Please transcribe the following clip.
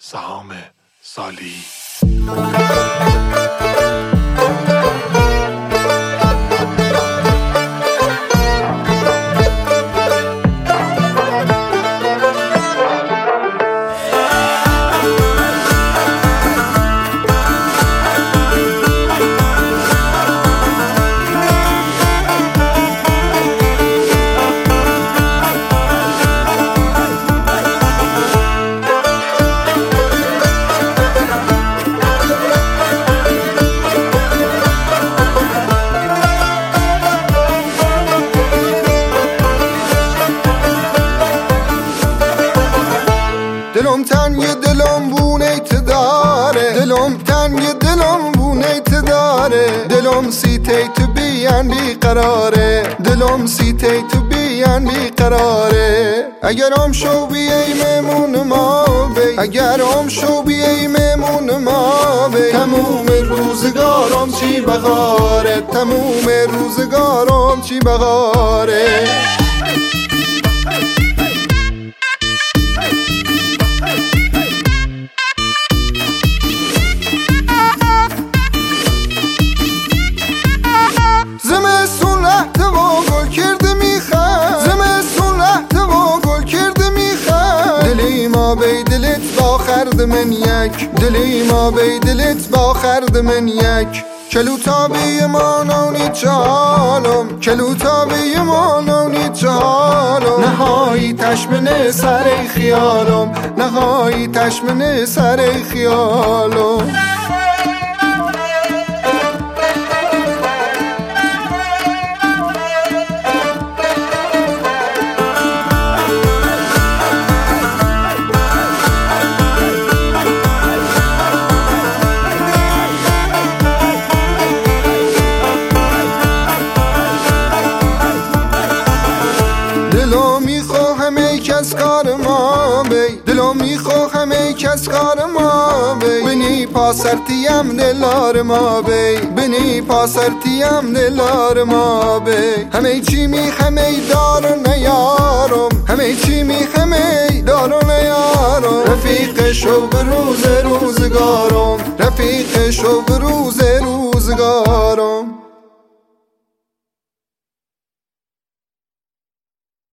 سهام سالی. دلم تنگ دلم بونیت داره، دلم تنگ دلم بونیت داره، دلم سیتی تو بیان بیقراره، دلم سیتی تو بیان بیقراره. اگرم شو بیای مهمون ما بی، اگرم شو بیای مهمون ما بی، تموم روزگارم چی بغاره، تموم روزگارم چی بغاره. زمستون لحظه و گل کرده میخند، زمستون لحظه و گل کرده میخند، دلی ما بی دلت با خرد من یک، دلی ما بی دلت با خرد من یک. کلوتا بی مانونی چالم، کلوتا بی مانونی چالم، نهایی تشمن سر خیالم، نهایی تشمن سر خیالم. دلم میخواهم ای کس کار ما بی، دلم میخواهم ای کس کار ما بی، بنی پاسرتیم دلار ما بی، بنی پاسرتیم دلار ما بی. همه چی میخوام ای دار و نیارم، همه چی میخوام ای دار و نیارم، رفیق شو به روز روزگارم، رفیق شو به روز روزگارم.